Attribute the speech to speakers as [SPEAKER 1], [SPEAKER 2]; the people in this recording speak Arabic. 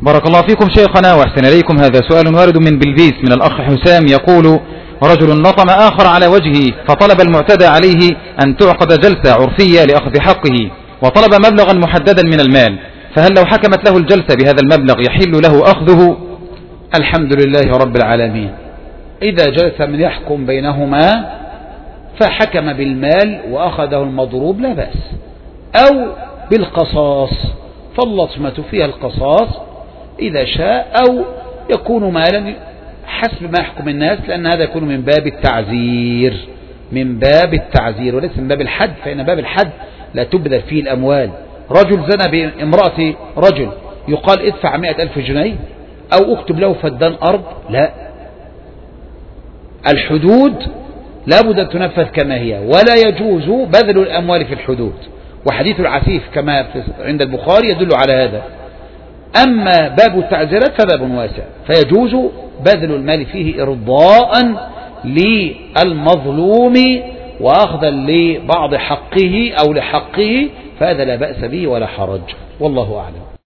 [SPEAKER 1] بارك الله فيكم شيخنا وأحسن إليكم. هذا سؤال وارد من بلبيس من الأخ حسام يقول: رجل لطم آخر على وجهه فطلب المعتدى عليه أن تعقد جلسة عرفية لأخذ حقه، وطلب مبلغا محددا من المال، فهل لو حكمت له الجلسة بهذا المبلغ يحل له أخذه؟
[SPEAKER 2] الحمد لله رب العالمين. إذا جلس من يحكم بينهما فحكم بالمال وأخذه المضروب لا بأس، أو بالقصاص، فاللطمة فيها القصاص إذا شاء، أو يكون مالا حسب ما يحكم الناس، لأن هذا يكون من باب التعزير، من باب التعزير وليس من باب الحد، فإن باب الحد لا تبذل فيه الأموال. رجل زنى بامرأة رجل يقال ادفع 100,000 جنيه أو اكتب له فدان أرض؟ لا، الحدود لا بد أن تنفذ كما هي، ولا يجوز بذل الأموال في الحدود، وحديث العفيف كما عند البخاري يدل على هذا. أما باب التعزيرات فباب واسع، فيجوز بذل المال فيه إرضاء للمظلوم وأخذا لبعض حقه أو لحقه، فهذا لا بأس به ولا حرج، والله أعلم.